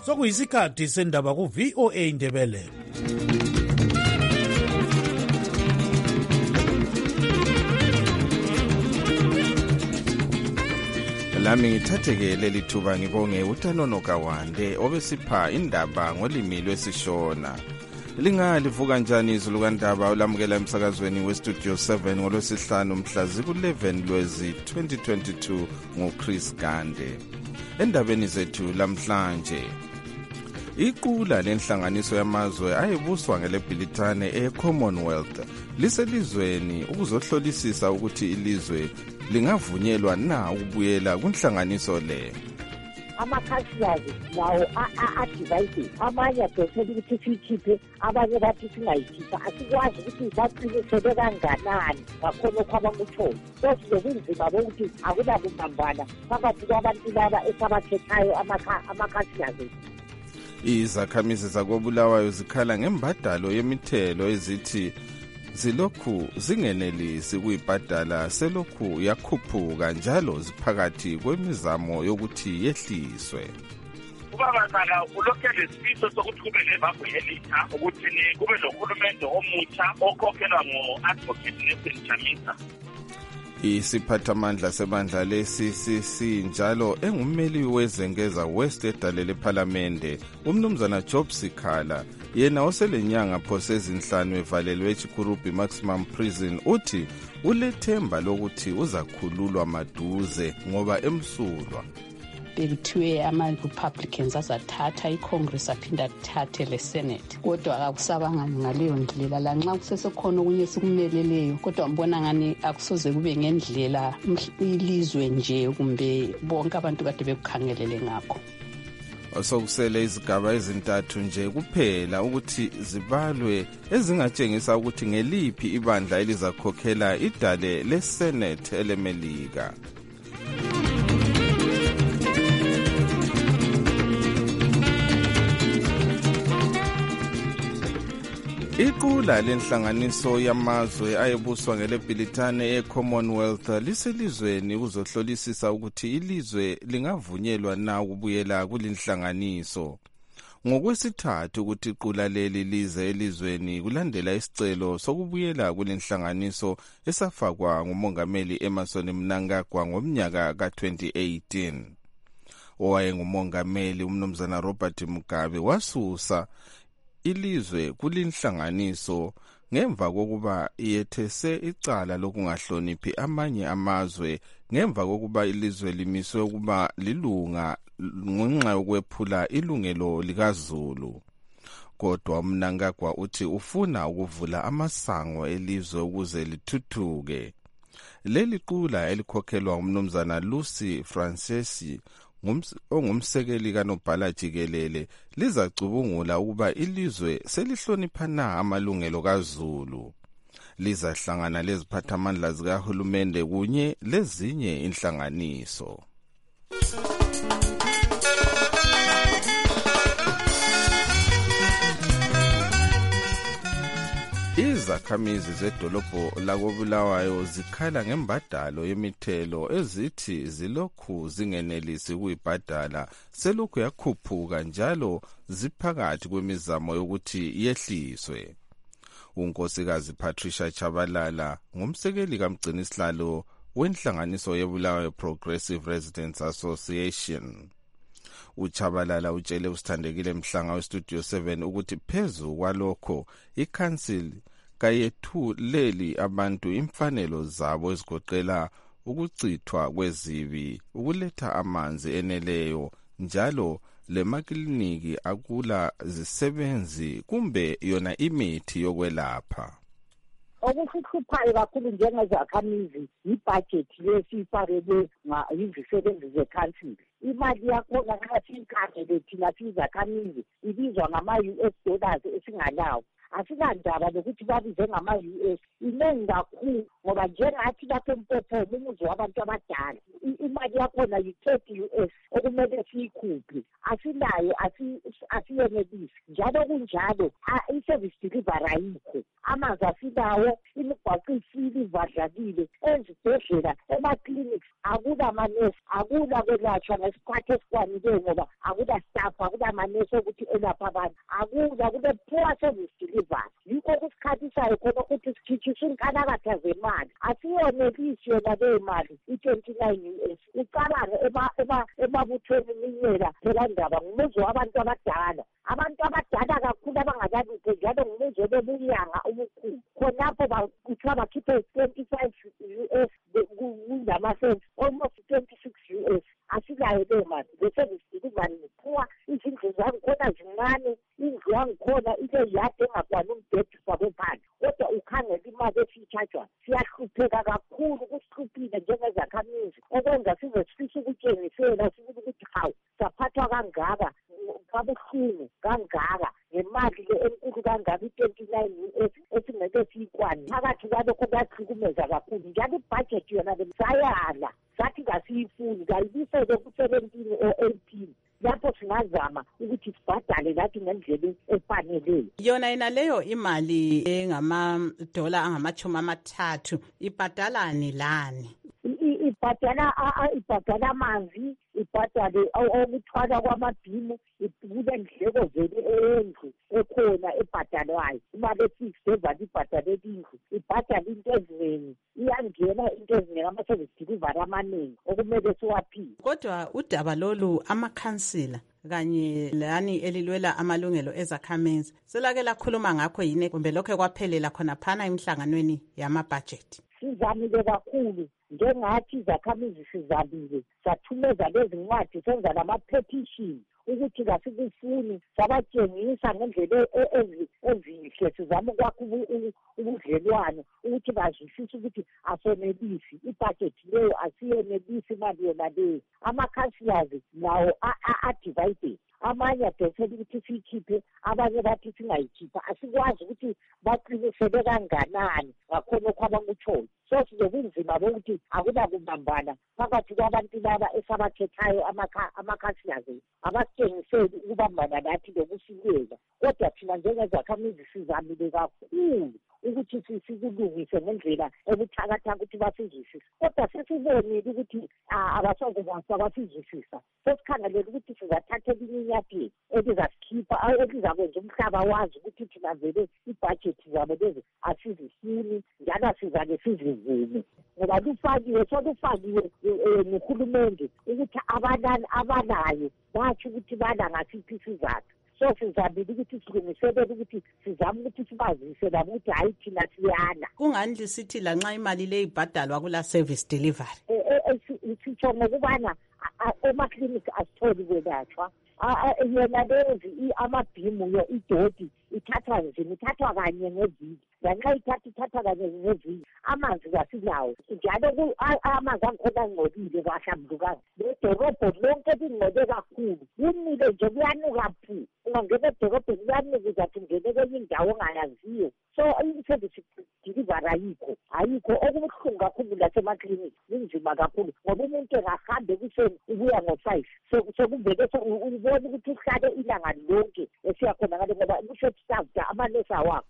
sokuyisikhathi sendaba ku-VOA Indebele. Lami ngithatheke leli thuba ngibonge uTanono Kawande obesipha indaba ngolimi lwesishona. Lingalivuka njani izulu kandaba olamukela emsakazweni westudio 7 ngolwesihlanu mhla ziku-11 Lwezi 2022 nguChris Gande. Endabeni zethu lamhlanje, iqula lenhlanganiso yamazwe ayebuswa ngelebhilitane e-Commonwealth liselizweni ukuzohlolisisa ukuthi ilizwe lingavunyelwa na ukubuyela kunhlanganiso le. Amakhasiyazi lawo a-divide, amanye adosela ukuthi siyikhiphe, abanye bathi singayikhipha. Asikwazi ukuthi baqinisele kanganani ngakhonokho abangutshoni. Sesizobunzima bokuthi akunakubambana phakathi kwabantu laba esabakhethayo amakhasiyazi. Izakhamizi zakobulawayo zikhala ngembadalo yemithelo ezithi zilokhu zingenelisi kuyibhadala selokhu yakhuphuka njalo ziphakathi kwemizamo yokuthi yehliswe. Ubabazala ulokhu lesifiso sokuthi kube lebhabhu yelitha ukuthi kube nohulumende omutsha okhokhelwa ngo-Advocate Nelson Chamisa. Isiphathamandla sebandla le-CCC njalo engummeli wezengeza West edale lephalamende umnumzana Job Sikhala yena oselenyanga phose ezinhlanu evalelwe eChikurubi Maximum Prison uthi ulethemba lokuthi uzakhululwa maduze ngoba emsulwa. Bekuthiwe ama-Republicans azathatha i-Congress aphinda kuthathe le-Senate, kodwa akakusabanga ngaleyo ndlela. Lanxa kusesekhona okunye sikumeleleyo, kodwa ngibona ngani akusoze kube ngendlela ilizwe nje kumbe bonke abantu kade bekukhangelele ngakho. Sokusele izigaba ezintathu nje kuphela ukuthi zibalwe ezingatshengisa ukuthi ngeliphi ibandla elizakhokhela idale le-Senate elemelika. Iqula lenhlanganiso yamazwe ayebuswa ngelebhilitane e-Commonwealth liselizweni ukuzohlolisisa ukuthi ilizwe lingavunyelwa na ukubuyela kulinhlanganiso. Ngokwesithathu ukuthi iqula leli lize elizweni kulandela isicelo sokubuyela kulinhlanganiso esafakwa ngumongameli Emmerson Mnangagwa ngomnyaka ka-2018. Owayengumongameli umnumzana Robert Mugabe wasusa ilizwe kulinhlanganiso ngemva kokuba yethese icala lokungahloniphi amanye amazwe ngemva kokuba ilizwe limiswe ukuba lilunga ngenxa yokwephula ilungelo likaZulu. Kodwa uMnangagwa uthi ufuna ukuvula amasango elizwe ukuze lithuthuke. Leli qula elikhokhelwa umnumzana Lucy Francesi ongumsekeli kanobhala jikelele lizacubungula ukuba ilizwe selihlonipha na amalungelo kaZulu. Lizahlangana leziphathamandla zikahulumende kunye lezinye inhlanganiso. Izakhamizi zedolobho lakobulawayo zikhala ngembadalo yemithelo ezithi zilokhu zingenelisi kuyibhadala selokhu yakhuphuka njalo ziphakathi kwemizamo yokuthi yehliswe. Unkosikazi Patricia Chabalala ngumsekeli kamgcinisihlalo wenhlanganiso yebulawayo Progressive Residents Association. uChabalala utshele usithandekile Mhlanga westudio 7 ukuthi phezu kwalokho iCouncil kayethuleli abantu imfanelo zabo ezigoqela ukucithwa kwezibi, ukuletha amanzi eneleyo njalo lemakliniki akula zisebenzi kumbe yona imithi yokwelapha. Okuhluphayo kakhulu njengezakhamizi ibhajethi lesifakelwe yizisebenzi ze-council. Imali yakhona nxa siyikhangele thina sizakhamizi ibizwa ngama-US dollars esingalawo. Asikandaba lokuthi babize ngama-US inengi kakhulu ngoba njengathi lapha eMpophoma umuzi wabantu abadala imali yakhona yi-30 US okumele siyikhuphe. Asilayo, asiyenelisi. Njalo kunjalo i-service delivery ayikho. Amanzi asilawo, imigwaqo isili ivadlakile, ezibhedlela, ema-clinics akulamanesi, akulakwelashwa ngesikhathi esikwanileyo ngoba akulastaff, akulamanesi ukuthi elapha abantu, kule-poor service delivery. Yikho kusikhathisayo khona ukuthi sikhitshise inkanakatha zemali. Asiyonelisi yona leyo mali i-29 US. Ucabange emabuthweni iminyela phela ndaba ngumuzi wabantu abadala. Abantu abadala kakhulu abangakalutho njalo ngumuzi bebunyanga obukhulu. Khonapho kuthiwa bakhiphe 25 US kungama-cents, almost 26 US. Asilayo leyo mali. Le-service delivery ngiphuwa izindlu zangikhona zincane, indlu yangikhona ile-yard engakwani umbhedi fabwe phansi. Kodwa ukhangela imali esiyitshajwayo. Siyahlupheka kakhulu, kusihluphile njengezakhamizi, okwenza size sifise ukutshengisela sibili ukuthi hawu saphathwa kangaka, kabuhlungu kangaka, ngemali le enkulu kangaka i-29 US esingeke siyikwane. Phakathi kwalokho kuyahlukumeza kakhulu. Njalo ibhajethi yona le sayala, sathi kasiyifuni, kayibisele ku-17 or 18. Lapho singazama ukuthi sibhadale lathi ngendlela efaneleyo. Yona inaleyo imali engamadola angama-30 ibhadalani lani? Ibhadala amanzi, ibhadale okuthwala kwamabhimu, kule ndleko vele endlu ekhona ebhadalwayo. Imali efixed evale ibhadale indlu, ibhadale into eziningi, iyangena into eziningi, ama-service delivery amaningi okumele siwaphile. Kodwa udaba lolu amakhansila kanye lani elilwela amalungelo ezakhamizi selake lakhuluma ngakho yini kumbe lokho kwaphelela khona phana emhlanganweni yamabhajethi? Sizamile kakhulu njengathi izakhamizi, sizamile sathumeza lezi ncwadi, senza nama-petition ukuthi kasikufuni, sabatshengisa ngendlela ezinhle, sizama ukwakha ubudlelwano ukuthi bazwisise ukuthi asonelisi ibhajethi leyo, asiyonelisi imali yona leyo. Ama-councillors nawo a-divided, amanye adosela ukuthi siyikhiphe, abanye bathi singayikhipha. Asikwazi ukuthi baqinisele kanganani ngakhona okho abakutshoyo. So sizobunzima bokuthi akunakubambana phakathi kwabantu laba esabakhethayo ama-councillors abasitshengiseli ukubambana nathi lokusilwela. Kodwa thina njengezakhamizi sizamile kakhulu ukuthi sikulungise ngendlela ebuthakathaka ukuthi basizwisise. Kodwa sesibonile ukuthi abasoze basizwisisa. Sesikhangelele ukuthi sizathatha elinye elizasikhipha, elizakwenza umhlaba wazi ukuthi thina vele ibhajethi zabo lezi asizifuni, njalo asizake sizivume. Ngoba solufakiwe nguhulumende ukuthi abanayo batsho ukuthi bana ngasiphi isizathu. So sizamile ukuthi silungiselele ukuthi sizame ukuthi sibazise labo ukuthi hayi thina siyana. Kungani lisithi lanxa imali le ibhadalwa kula service delivery? Sitsho ngokubana emaklinikhi asitholi kwelatshwa. Yona lezi amabhimu idoti ithathwa nzima, ithathwa kanye ngeviki. Lanxa ithathwa kanye ngeviki, amanzi kasilawo. Njalo amanzi angikhona ngcolile kahlambulukanga. Ledorobho lonke lingcole kakhulu. Kumile nje kuyanuka phu. Ungangena edorobheni kuyanuka uzathi ungene kwenye indawo ongayaziyo. So i-service delivery ayikho. Okubuhlungu kakhulu lasemaklinikhi kunzima kakhulu ngoba umuntu engahambe ekuseni ubuya ngo-5. Sekuvele ubona ukuthi uhlale ilanga lonke esiyakhona ngale ngoba kusho staff amanesi awakho.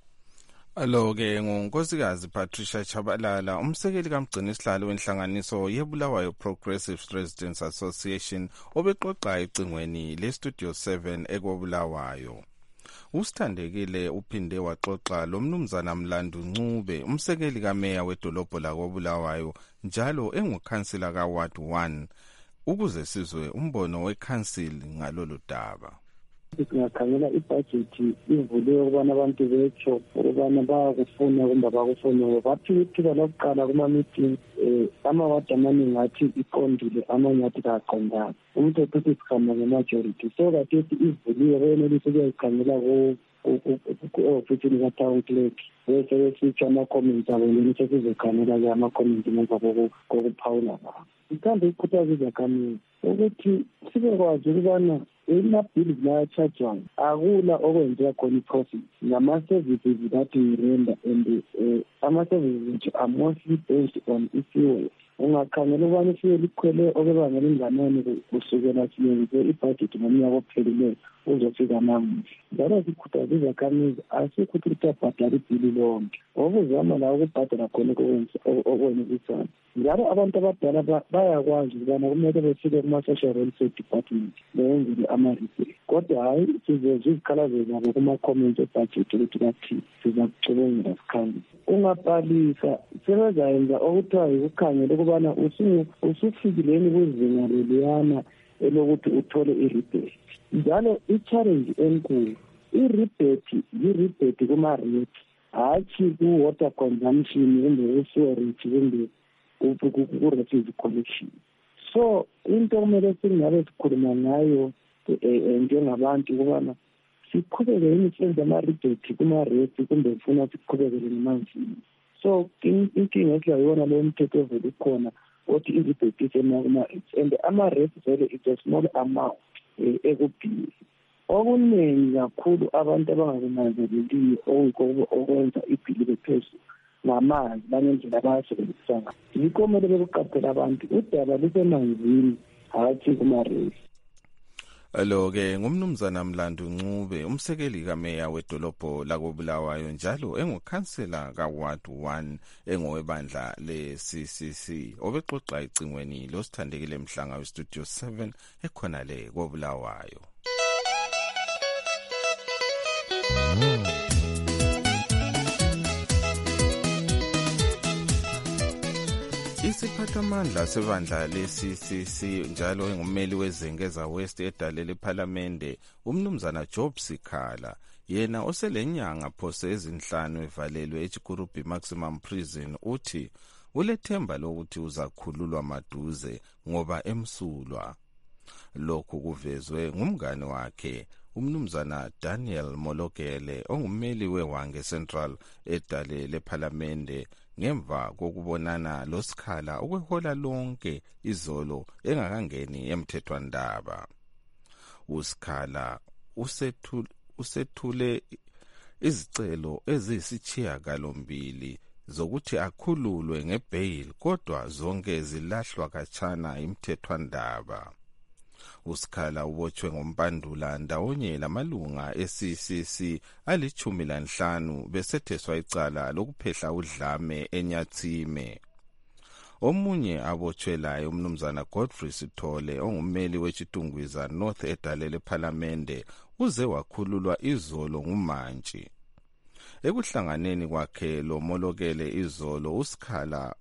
Alo-ke ngunkosikazi Patricia Chabalala, umsekeli kamgcinisihlalo wenhlanganiso yeBulawayo Progressive Residents Association, obexoxa ecingweni leStudio 7 ekobulawayo. Usithandekile uphinde waxoxa lo mnumzana Mlandu Ncube, umsekeli kameya wedolobho lakobulawayo, njalo engukhansila kaWard 1, ukuze sizwe umbono wekhansili ngalolu daba. Singakhangela ibhajethi ivuliwe ukubana abantu betsho ukubana bayakufuna kumbe abakufuna. Baphika ithuba lokuqala kuma-meeting, amawadi amaningi athi iqondile, amanye athi kaqondanga. Umthetho uthi sikhamba nge-majority. So kathesi ivuliwe beyenelisa ukuyayikhangela ku-ofisini ka-town clerk. Bese besitsho ama-comments abo njeni sesizokhangela-ke ama-comments ngemva kokuphawula ngabo. Sithanda ukukhuthaza izakhamizi ukuthi sibekwazi ukubana amabhili layatshajwayo akula okwenzeka khona i-profit ngama-services that we render, and ama-services which are mostly based on i-fuel. ungakhangela ukubana siyelikhwele okubangela inganani kusukela siyenze ibhajethi ngomnyaka ophelileyo uzofika namuhla. Njalo sikhuthaza izakhamizi asikho ukuthi kuyabhadala ibhili lonke, okuzama la ukubhadala khona okwenekisana. Njalo abantu abadala bayakwazi ukubana kumele befike kuma-social welfare department beyenzele ama-repair. Kodwa hayi sizezwe izikhalazo zabo kuma-comment ebhajethi ukuthi bathi siza kucubungela sikhangile. Ungabhalisa sebezayenza okuthiwa yikukhangela ukubana usufikileni kwizinga leliyana elokuthi uthole i-rebate. Njalo i-challenge enkulu i-rebate kuma-rate, hatshi ku-water consumption kumbe ku-sewerage kumbe ku-refuse collection. So into okumele singabe sikhuluma ngayo njengabantu ukubana siqhubeke yini senze ama-rebate kuma-rate kumbe sifuna siqhubekele nemanzini. So inkinga esiyayibona leyo mthetho ovele ukhona othi i-rebate ise-ma-rates and ama-rates vele it's a small amount ekubhili. Okuningi kakhulu abantu abangakunanzeleliyo okwenza ibhili bephezulu ngamanzi bangendlela abasebenzisa ngayo. Yikho kumele bekuqaphela abantu udaba lusemanzini hatshi kuma-rates. Lo-ke ngumnumzana Mlandu Ncube, umsekeli kameya wedolobho lakoBulawayo njalo engukhansela kaWard 1 engowebandla le-CCC, obexoxa ecingweni losithandekile Mhlanga weStudio 7 ekhona le koBulawayo. Isiphathamandla sebandla le-CCC njalo engumeli wezengeza West edalele ePhalamende umnumzana Job Sikhala, yena oselenyanga phose ezinhlanu evalelwe eChikurubi Maximum Prison, uthi ulethemba lokuthi uzakhululwa maduze ngoba emsulwa. Lokhu kuvezwe ngumngane wakhe umnumzana Daniel Molokele ongummeli weHwange Central edalele ePhalamende ngemva kokubonana loSikhala okwehola lonke izolo engakangeni emthethwandaba. uSikhala usethule izicelo eziyisithiyagalombili zokuthi akhululwe ngebail, kodwa zonke zilahlwa kachana imthethwandaba. uSikhala ubotshwe ngoMpandula ndawonye lamalunga e-CCC ali-15 besetheswa icala lokuphehla udlame eNyatsime. Omunye abotshwelayo umnumzana Godfrey Sithole ongummeli weChitungwiza North edalele ePhalamende uze wakhululwa izolo ngumantshi. Ekuhlanganeni kwakhe lo Molokele izolo, uSikhala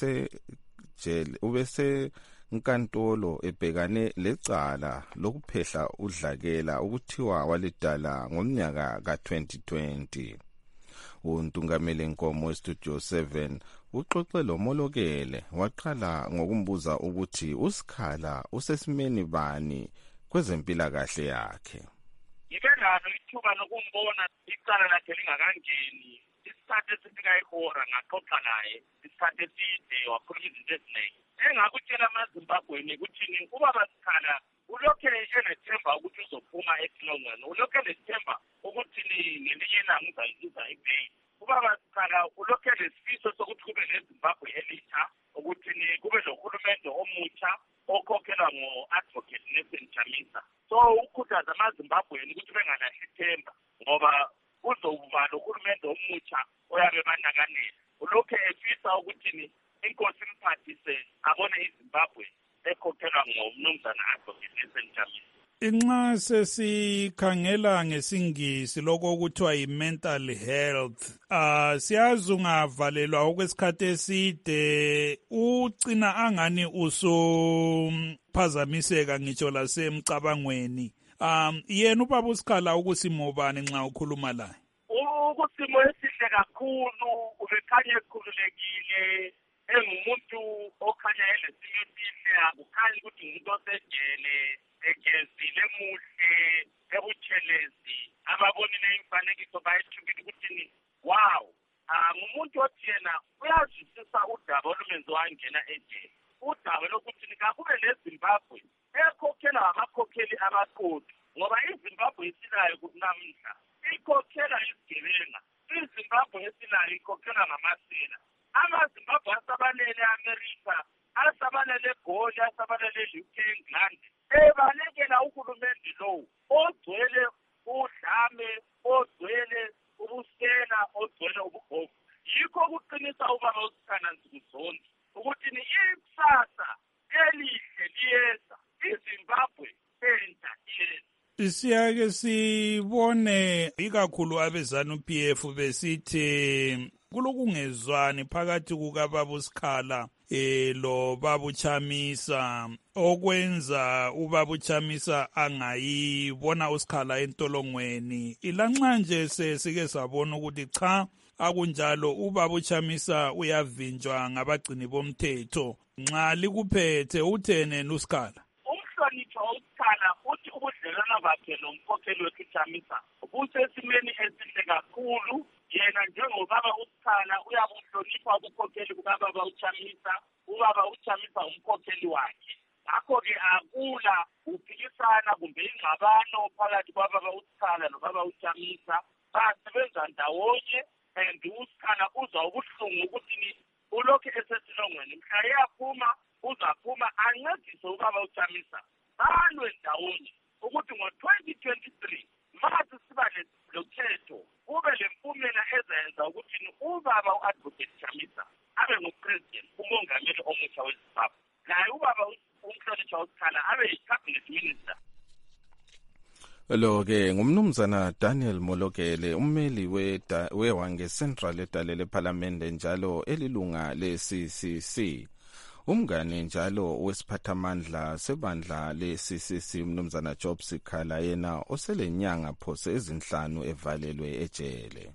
ubese nkantolo ebhekane lecala lokuphehla udlakela ukuthiwa walidala ngomnyaka ka-2020. Untungameli Nkomo weStudio 7 uxoxe lo Molokele waqala ngokumbuza ukuthi uSikhala usesimeni bani kwezempilakahle yakhe. Ibe nalo ithuba lokumbona icala lakhe lingakangeni isikhathi esifika ihora ngaxoxa naye isikhathi eside wakhuluma izinto eziningi. Engakutshela amaZimbabweni ukuthi ubaba Sikhala ulokhu enethemba ukuthi uzophuma esilongweni, ulokhu enethemba ukuthi ngelinye ilanga uzayizuza ibheyili. Ubaba Sikhala ulokhu enesifiso sokuthi kube neZimbabwe elitsha, ukuthi kube nohulumende omutsha okhokhelwa ngo-Advocate Nelson Chamisa. So ukhuthaza amaZimbabweni ukuthi bengalahli ithemba ngoba uzoba nohulumende omutsha oyabe banakanela. Ulokhu efisa ukuthi inkosi imphathise abone iZimbabwe ekhokhelwa ngomnumzana Advocate Nelson Chamisa. Inxa sesikhangela ngesingisi lokho kuthiwa yi-mental health, siyazi ungavalelwa okwesikhathi eside ugcina angani usuphazamiseka ngitsho lasemcabangweni. Yena ubaba uSikhala ukusimo bani nxa ukhuluma laye? Ukusimo esihle kakhulu, ubekhanya ekhululekile, engumuntu okhanya elesimo esihle, akukhanyi ukuthi umuntu osejele, egezile muhle, ebutshelezi, ababonile imfanekiso bayethukile ukuthi wow, ngumuntu othi yena uyazwisisa udaba olumenze wangena ejele. Udaba lokuthi kakube neZimbabwe ekhokhelwa amakhokheli abaqotho, ngoba iZimbabwe esilayo kunamhla ikhokhelwa izigebenga, iZimbabwe esilayo ikhokhelwa ngamasela. AmaZimbabwe asabalele eAmerika asabalele eGoli, asabalele e-UK, England, ebalekela uhulumende lowo ogcwele udlame, ogcwele ubusela, ogcwele ubugovu. Yikho kuqinisa ubaba uSikhana Nsukuzonke ukuthi ni ikusasa elihle liyeza, iZimbabwe entsha iyeza. Siyake sibone ikakhulu abezanu-PF besithi kulokungezwani phakathi kukababa uSikhala lo baba uChamisa okwenza ubaba uChamisa angayibona uSikhala entolongweni. Ilanxa nje sike sabona ukuthi cha akunjalo ubaba uChamisa uyavinjwa ngabagcini bomthetho. Nxa likuphethe uthene nuSikhala? Umhlonipho uSikhala uthi ubudlelwano bakhe nomkhokheli wethu uChamisa busesimeni esihle kakhulu. Yena njengobaba uSikhala uyabuhlonipha ubukhokheli bukababa uChamisa, ubaba uChamisa umkhokheli wakhe. Ngakho-ke akula uphikisana kumbe ingxabano phakathi kwababa uSikhala nobaba uChamisa. Basebenza ndawonye and uSikhala uzwa ubuhlungu ukuthi ulokhu esesilongweni. Mhla yaphuma uzaphuma ancedise ubaba uChamisa balwe ndawonye ukuthi ngo-2023 mathi siba lokhetho kube lempumela ezenza ukuthi ubaba u-Advocate Chamisa abe ngupresident, umongameli omusha weZimbabwe, naye ubaba umhlonishwa uSikhala abe yi-cabinet minister. Lo-ke ngumnumzana Daniel Molokele, ummeli weWange Central edalele ePhalamende njalo elilunga le-CCC. Umngane njalo wesiphathamandla sebandla le-CCC umnumzana Job Sikhala yena oselenyanga phose ezinhlanu evalelwe ejele.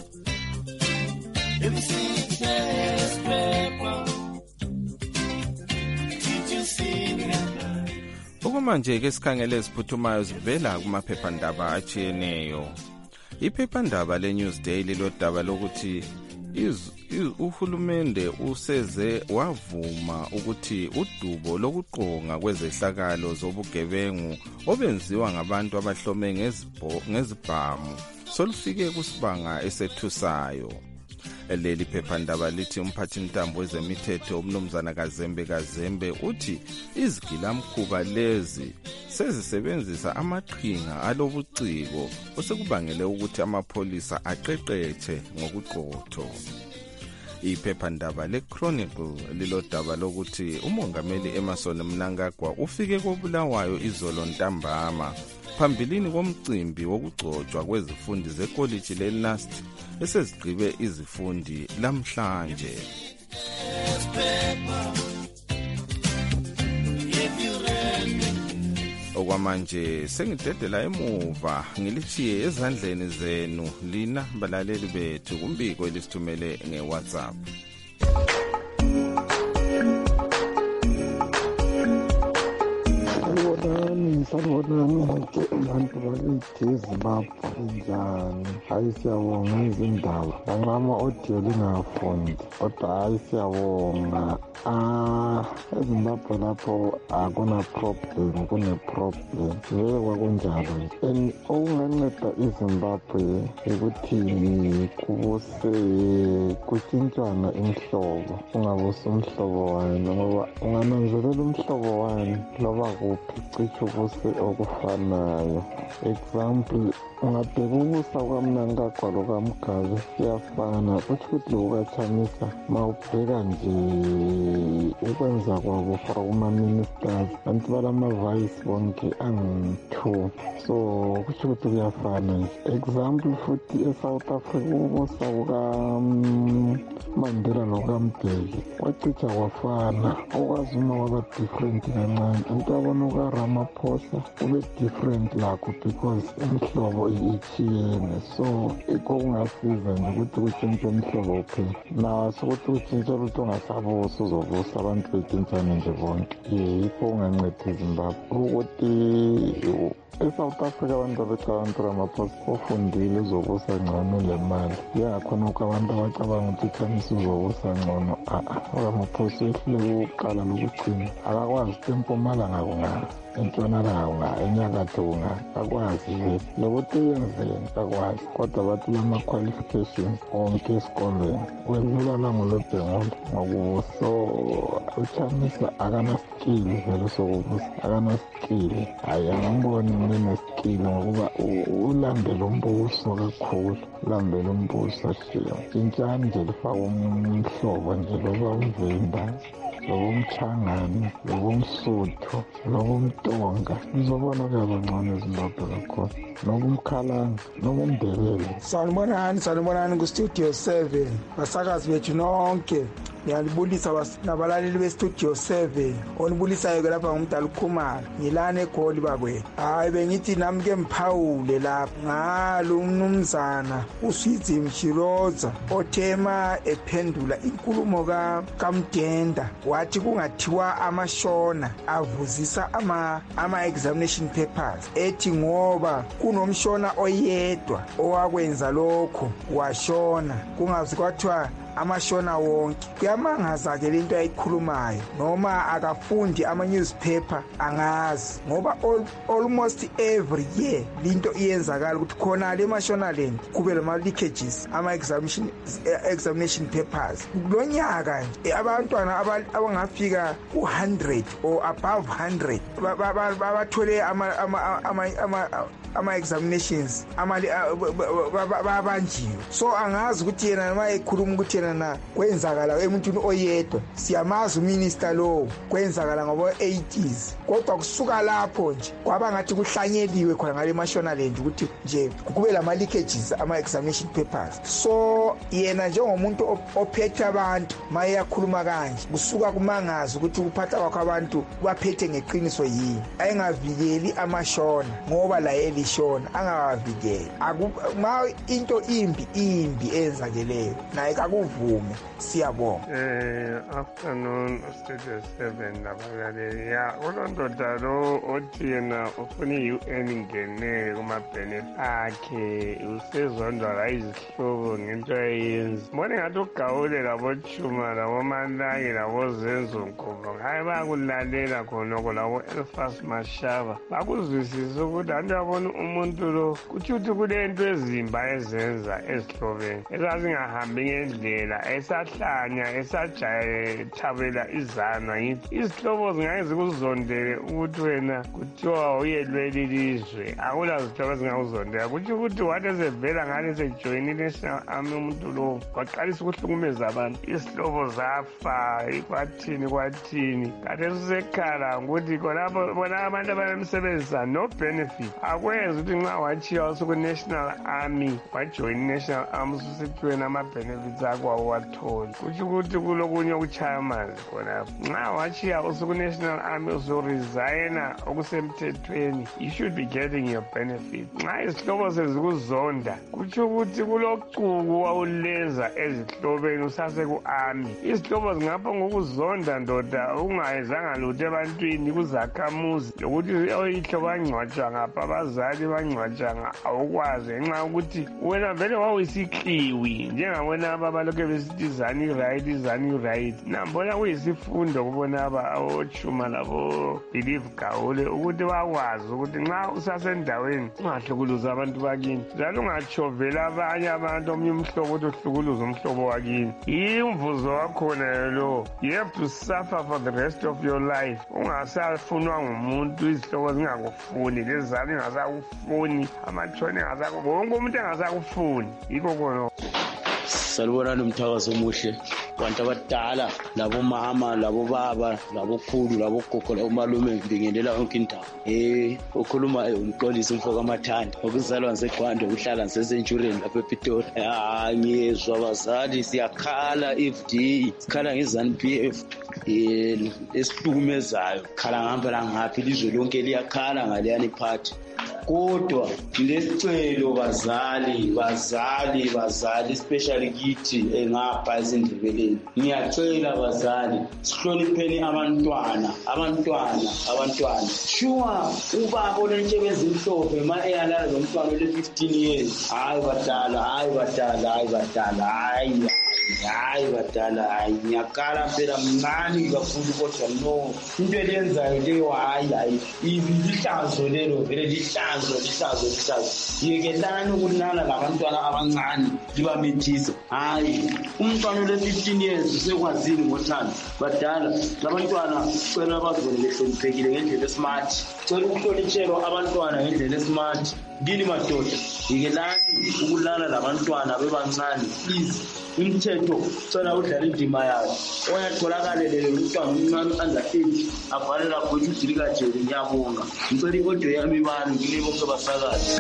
Okumanje ke sikhangele siphuthumayo sivela kumaphephandaba atshiyeneyo. Iphephandaba le-Newsday lilodaba lokuthi uhulumende useze wavuma ukuthi udubo lokuqonga kwezehlakalo zobugebengu obenziwa ngabantu abahlome ngezibhamu solufike kusibanga esethusayo. Leli phephandaba lithi umphathintambo wezemithetho umnumzana Kazembe uthi izigilamkhuba lezi sezisebenzisa amaqhinga alobuciko osekubangele ukuthi amapholisa aqeqetshe ngokuqotho. Iphephandaba le-Chronicle lilodaba lokuthi umongameli Emmerson Mnangagwa ufike koBulawayo izolo ntambama phambilini komcimbi wokugcotshwa kwezifundi zekoliji leNust esezigqibe izifundi lamhlanje. Okwamanje sengidedela emuva ngilichiye ezandleni zenu lina balaleli bethu kumbiko elisithumele ngeWhatsApp. Sanibonani abantu bakithi eZimbabwe njani? Hayi siyabonga izindaba lanxa ama-audio lingafundi kodwa hayi siyabonga. EZimbabwe lapho akuna problem, kune-problem vele kwakunjalo nje. And okunganceda iZimbabwe ukuthi kutshintshwana imihlobo, ungabusi umhlobo wani ngoba ungananzelela umhlobo wani loba kuphi cishe ubuse okufanayo. Example, ungabheka ubusa kwaMnangagwa lokaMgabe kuyafana, kutsho ukuthi lokukaChamisa mawubheka nje ukwenza kwabo for kuma-ministers bantu balama-vice bonke angu-2, so kutsho ukuthi kuyafana nje. Example futhi eSouth Africa ubusa kukaMandela lokaMbeki wacica kwafana, okwazuma kwaba different kancane. Into abona ukaRamaphosa ube different lakho because imihlobo ichiyene, so ikho kungasiza nje ukuthi kutshintshe umhlobo phela. Naso ukuthi utshintshe lutho ongasabusa uzobusa abantu betshintshane nje bonke. Yikho kunganceda iZimbabwe ukuthi eSouth Africa abantu abecabanga Ramaphosa ofundile uzobusa ngcono le mali yakhonokho abantu abacabanga ukuthi iKhamisa uzobusa ngcono uRamaphosa ehlule ukuqala lokugcina akakwazi empumalanga kungaka entshonalanga kungaka enyakatho kungaka akwazi vele lokuthi yenzeni akwazi kodwa bathi lama-qualifications onke esikolweni wedlula langolobhengula ngokubuso uKhamisa akanaskili vele sokubusa akanaskili hayi angamboni neskili ngokuba ulandela umbuso kakhulu ulandela umbuso tshintshani nje lifaka umhlobo nje loba umvimba lobumchangane lobumsuthu lobumtonga uzobona kuyabangcono ezilapha kakhulu nobumkhalanga nobumdebele. Sanibonani kustudio 7 basakazi bethu nonke ngiyalibulisa nabalaleli bestudio 7 onibulisayo ke lapha ngumdala ukhumala ngilana eGoli bakwethu. Hayi bengithi nami ke mphawule lapha ngalo umnumzana uSwizi Mshiroza othema ephendula inkulumo kaMdenda wathi kungathiwa amashona avuzisa ama examination papers ethi ngoba kunomshona oyedwa owakwenza lokho washona kungazi kwathiwa amashona wonke. Kuyamangaza ke lento ayikhulumayo noma akafundi ama-newspaper angazi ngoba almost every year linto iyenzakala ukuthi khona le mashonaland kube lama-leakages ama-examination papers. Kulo nyaka nje abantwana abangafika ku-100 or above 100 bathole ama-examinations babanjiwe. So angazi ukuthi yena noma ekhuluma ukuthi yena na kwenzakala emuntwini oyedwa siyamazi uminister lo kwenzakala ngoba 80s kodwa kusuka lapho nje kwaba ngathi kuhlanyeliwe khona ngale mashonaland ukuthi nje kube lama-leakages ama-examination papers. So yena njengomuntu ophethe abantu maye yakhuluma kanje kusuka kumangazi ukuthi ukuphatha kwakho abantu baphethe ngeqiniso yini ayingavikeli amashona ngoba la elishona angawavikeli ma into imbi enzakeleyo naye kakuvume. Siyabonga. Afternoon Studio 7 labalaleli ulondoda lo othi yena ufuna i-UN ingene kuma-benefit akhe usezondwa la izihlobo ngento ayenza. Mbone ngathi ugawule laboChuma laboManlange laboZenzo Nkomo hayi bayakulalela khonoko labo-Elfas Mashaba bakuzwisisa ukuthi anti yabona umuntu lo kuthi ukuthi kulento ezimba ezenza ezihlobeni ezazingahambi ngendlela esahlanya esajayethabela izana ngithi izihlobo zingake zikuzondele ukuthi wena kuthiwa uyelweli lizwe akula zihlobo ezingakuzondela kuthi ukuthi wathi ezevela ngane sejoyini i-National Army umuntu lo kwaqalisa ukuhlukumeza abantu izihlobo zafa kwathini kanti esusekhala ukuthi khonapho bona abantu abanemsebenzisa no benefit akwenzi ukuthi nxa watshiya usuku-National Army wajoyina i-National Army ususiphiweni ama-benefits akho watholi kutsho ukuthi kulokunye okuchaya amanzi khonapho nxa watshiya usuku-National Army usuresigna okusemthethweni you should be getting your benefit. Nxa izihlobo sezikuzonda kutsho ukuthi kulocuku wawulenza ezihlobeni usaseku-army izihlobo zingapho ngokuzonda ndoda ungayezanga lutho ebantwini kuzakhamuzi lokuthi oyihlobo bangcwatshwa ngapha abazali bangcwatshwa awukwazi ngenxa yokuthi wena vele wawuyisikliwi njengabona abalokhe besithi izani right nambona kuyisifundo kubona aboChuma labo-Believe Gawule ukuthi bakwazi ukuthi nxa usasendaweni ungahlukuluza abantu bakini njalo ungatshovela abanye abantu omnye umhlobo ukuthi uhlukuluza umhlobo wakini imvuzo wakhona lo you have to suffer for the rest of your life ungasafunwa ngumuntu izihlobo zingakufuni lezali ingasakufuni amatshoni wonke umuntu engasakufuni yikho khona. Salibonani umthakazo omuhle abantu abadala labomama labobaba labokhulu labogogo labomalume ngibingelela yonke indawo okhuluma umxolisi umfoka amathanda okuzalwa ngiseGwanda ukuhlala ngisesentureni lapha ePitori ngiyezwa abazali siyakhala FD sikhala ngeZANU-PF esihlukumezayo khala ngihamba la ngaphi ilizwe lonke liyakhala ngaleyani phathi kodwa lesicelo bazali especially kithi ngapha esindebeleni ngiyacela bazali sihlonipheni abantwana sure ubaba olentshebe ezimhlophe ma eyalala lomntwana ole-15 years hayi badala ngiyakala phela mncane kakhulu kodwa no into eliyenzayo leyo hayi lihlazo lelo vele lihlazo yekelani ukulala labantwana abancane libamethisa hayi umntwana ole-15 years usekwazini ngothando badala labantwana cela bazone behloniphekile ngendlela esmart cela ukuhlonitshelwa abantwana ngendlela esmart ngini madoda yekelani ukulala labantwana bebancane please umthetho cela udlala indima yayo oyatholakale umntwana omncane under 8 avalelwa khona udilikajele ngiyabonga ngicela iaudio yami bani ngile bonke basakazi.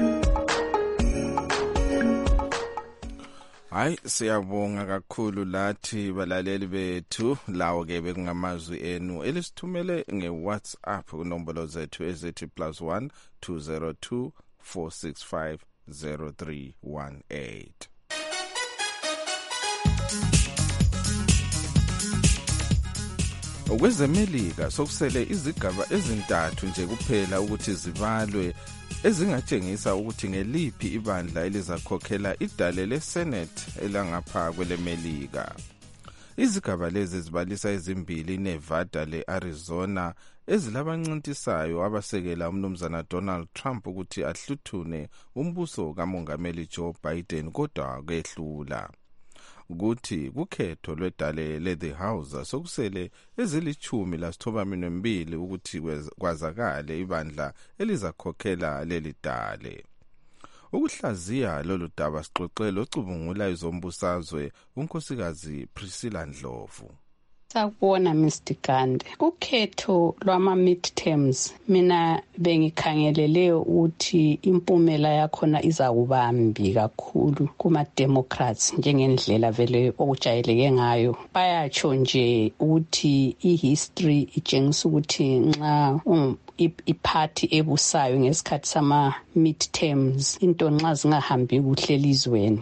Hayi siyabonga kakhulu lathi balaleli bethu lawo ke bekungamazwi enu elisithumele ngeWhatsApp kunombolo zethu ezithi +1 202 465 0318. Okwezemelika sokusele izigaba ezintathu nje kuphela ukuthi zibalwe ezingatshengisa ukuthi ngeliphi ibandla elizakhokhela idale leSenate elangapha kwelemelika. Izigaba lezi zibalisa ezimbili iNevada leArizona ezilabancintisayo abasekela umnumzana Donald Trump ukuthi ahluthune umbuso kamongameli Joe Biden kodwa kehlula. Ukuthi kukhetho lwedale le-The House sokusele ezili-12 ukuthi kwazakale ibandla elizakhokhela leli dale. Ukuhlaziya lolu daba sixoxele ocubungula izombusazwe unkosikazi Priscilla Ndlovu. Sakubona Mr. Gande. Ukhetho lwama midterms mina bengikhangelele ukuthi impumela yakhona izakuba mbi kakhulu kuma Democrats njengendlela vele okujayeleke ngayo. Bayatsho nje ukuthi ihistory itshengisa ukuthi nxa iparty ebusayo ngesikhathi sama midterms into nxa zingahambi kuhle elizweni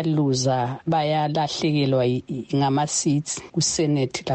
bayalahlekelwa ngama seats ku Senate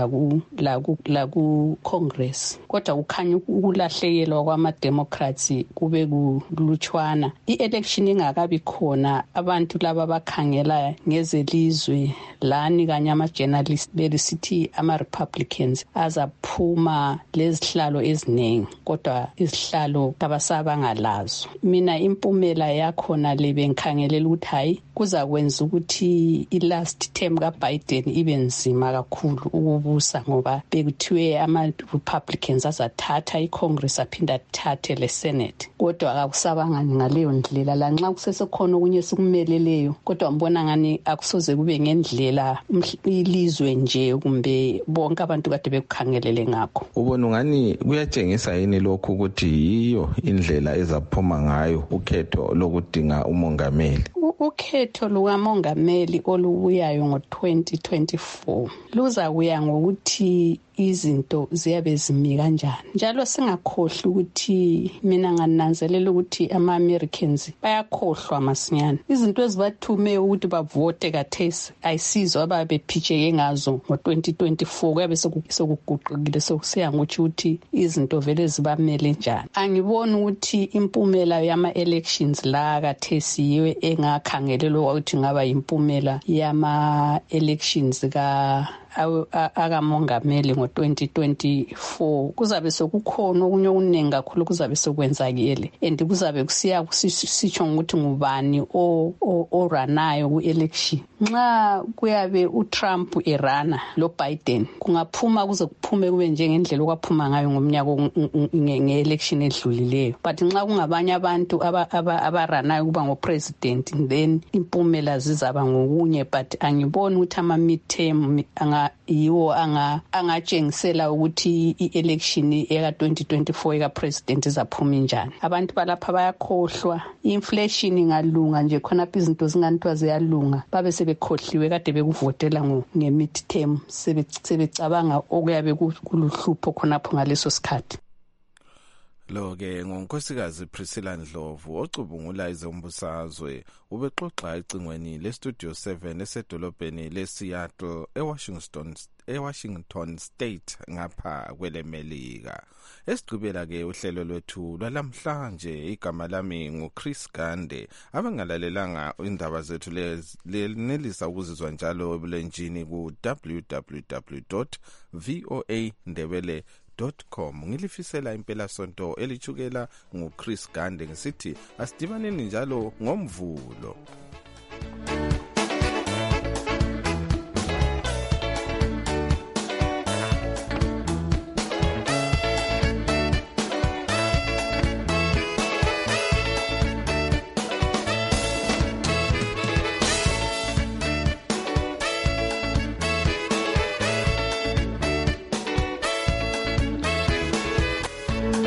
laku Congress. Kodwa kukhanya ukulahlekelwa kwama Democrats kube kulutshwana. I-election ingakabi khona abantu laba bakhangela ngezelizwe lani kanye ama journalists belisithi ama Republicans azaphuma lezihlalo eziningi kodwa isihlalo kabasabangalazo. Mina impumela yakhona lebengikhangelela ukuthi hayi kuzakwenza ukuthi i-last term kaBiden ibe nzima kakhulu ukubusa ngoba bekuthiwe ama-Republicans azathatha i-Congress aphinda athathe le-Senate. Kodwa akakusabangani ngaleyo ndlela lanxa kusesekhona okunye sikumeleleyo kodwa ngibona ngani akusoze kube ngendlela ilizwe nje kumbe bonke abantu kade bekukhangelele ngakho. Ubona ngani kuyatshengisa yini lokhu ukuthi yiyo indlela ezaphuma ngayo ukhetho lokudinga umongameli? Ukhetho lukamongameli olubuyayo ngo-2024 luzakuya ngokuthi izinto ziyabe zimi kanjani. Njalo singakhohlwa ukuthi mina ngananzelela ukuthi ama-Americans bayakhohlwa masinyane. Izinto ezibathume ukuthi bavote kathesi ayisizwe ababephijeke ngazo ngo-2024 kuyabe sokuguqukile sokusiya ngokuthi ukuthi izinto vele zibamele njani. Angiboni ukuthi impumela yama-elections la kathesi yiwe engakhangelelwa ukuthi ngaba impumela yama-elections akamongameli ngo-2024 kuzabe sokukhona okunye okuningi kakhulu kuzabe sokwenzakele and kuzabe kusiya sitsho ukuthi ngubani oranayo ku-election. Nxa kuyabe uTrump erana lo Biden kungaphuma kuze kuphume kube njengendlela okwaphuma ngayo ngomnyaka nge-election edlulileyo, but nxa kungabanye abantu abaranayo kuba ngo-president then impumela zizaba ngokunye. But angiboni ukuthi ama-midterm yiwo angatshengisela ukuthi i-election eka-2024 eka-president izaphuma njani. Abantu balapha bayakhohlwa inflation ingalunga nje khonapha izinto zinganithwa ziyalunga babe sebekhohliwe kade bekuvotela nge-midterm sebecabanga okuyabe kuluhlupho khonapho ngaleso sikhathi. Lo-ke ngonkosikazi Priscilla Ndlovu ocubungula izombusazwe ubexoxa ecingweni le-Studio 7 esedolobheni le-Seattle eWashington State ngapha kwelemelika. Esigqibela-ke uhlelo lwethu lwalamhlanje igama lami nguChris Gande. Abangalalelanga indaba zethu lenelisa ukuzizwa njalo ebulenjini ku www.voandebele.com. Ngilifisela impela sonto elichukela nguChris Gande ngisithi asidibaneni njalo ngomvulo.